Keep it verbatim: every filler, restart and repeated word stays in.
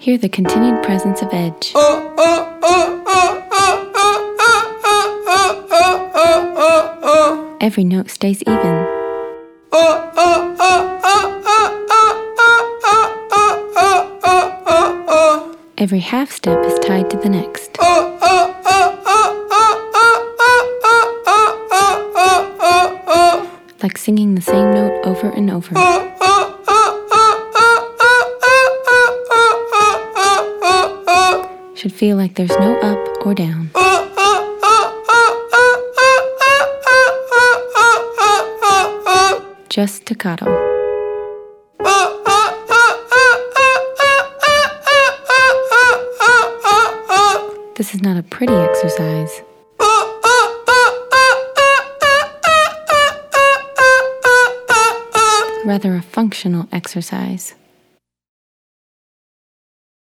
Hear the continued presence of edge. Oh, oh, oh, oh, oh, oh, oh, oh, oh, oh, oh, oh. Every note stays even. Oh, oh, oh, oh, oh, oh, oh, oh, oh, oh, oh, oh. Every half step is tied to the next. Oh, oh, oh, oh, oh, oh, oh, oh, oh, oh, oh, oh. Like singing the same note over and over. Oh, oh, oh, oh, oh, oh, oh, oh, oh, oh, oh, oh. Should feel like there's no up or down. Oh, oh, oh, oh, oh, oh, oh, oh, oh, oh, oh, oh. Just staccato. Oh, oh, oh, oh, oh, oh, oh, oh, oh, oh, oh. This is not a pretty exercise, Oh, oh, oh, oh, oh, oh, oh, oh, oh, oh, oh. rather a functional exercise.